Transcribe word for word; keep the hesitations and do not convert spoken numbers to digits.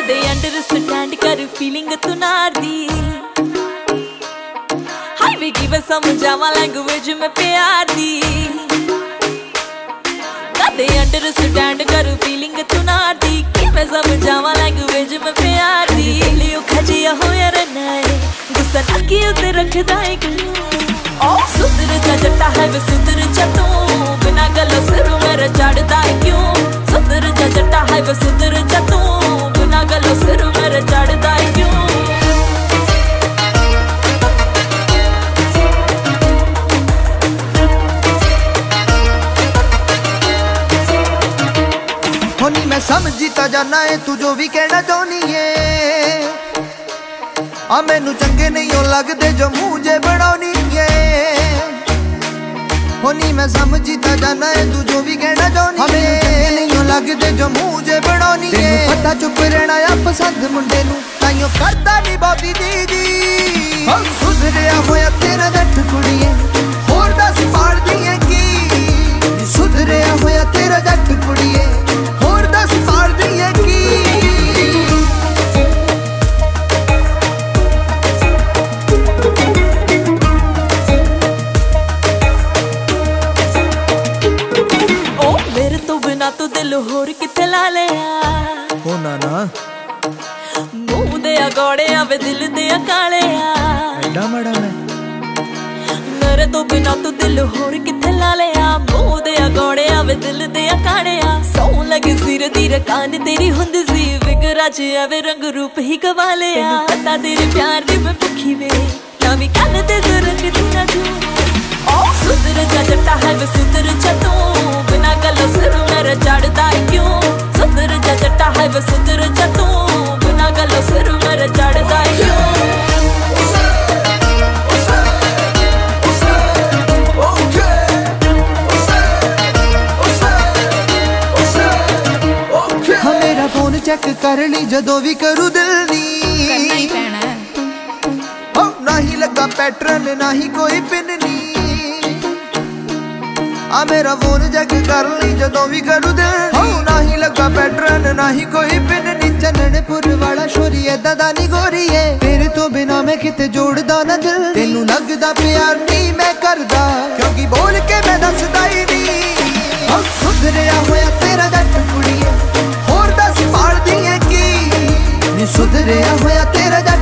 कदे अंडरस्टैंड कर फीलिंग तू नार दी हाय वे की मैं समझावा लैंग्वेज में प्यार दी कदे अंडरस्टैंड कर फीलिंग तू नार दी कि मैं समझावा लैंग्वेज में प्यार दी लियो खजिया हो यार नए गुस्सा नकी उते रखदा है क्यों ओ सुधर जा जट्टा है वे सुधर जा तू बिना गलो सिर मेरा चढ़दा है क्यों सुधर जा जट्टा है वे सुधर जा तू बिना गलो सिर मेरा चढ़दा है क्यों होनी मैं समझीता जाना है तू जो भी कहना चाहनी है आ मैनू चंगे नहीं हो लगदे जो मुझे बनानी है होनी मैं समझीता जाना है तू जो भी कहना चाहनी है मैनू चंगे नहीं हो लगदे जो मुझे बनानी है तेनू पता चुप रहना या पसंद मुंडे नू ताइयों करदा नहीं बाबी दीदी हम सुधरिया होया तेरा जट कुड़िए होर दस पाड़ दिए की सुधरिया होया तेरा जट कुड़िए होर दस पाड़ दिए की तू दिल होर किथे ला लिया हो ना ना मुंह दे गौड़े आवे दिल दे काले एडा मड़ा मैं मेरे तो बिना तू दिल होर किथे ला लिया मुंह दे गौड़े आवे दिल दे काले सौ लगे सिर दी रकान तेरी हुंद सी विगरा च आवे रंग रूप ही गवा लिया पता तेरे प्यार दी मैं भुखी वे ना भी कल ते जरंग दी ना तू ओ सुधर जा जट्टा है वे सुधर जा तू बिना गलो सिर मेरा चढ़दा है क्यों सुधर जा जट्टा है वे सुधर जा तू बिना गलो सिर मेरा चढ़दा है क्यों हाँ मेरा फोन चेक कर ली जदों भी करूँ दिल नी करना ही पैना है ना ही लगा पैटर्न ना ही कोई पिन नी आ मेरा फोन चेक कर ली जदों भी करूँ दिल ना ही लगा पैटर्न ना ही कोई पिन नी चन्नपुर वाला शोरी ऐदा दा नी गोरी है तेरे तो बिना मैं किते जोड़दा ना दिल तेनू लगदा प्यार नहीं मैं करदा क्योंकि बोल के मैं दसदा ही नहीं सुधरिया होया तेरा जट कुड़िए होर दस पाड़ दिए की नी सुधरिया होया तेरा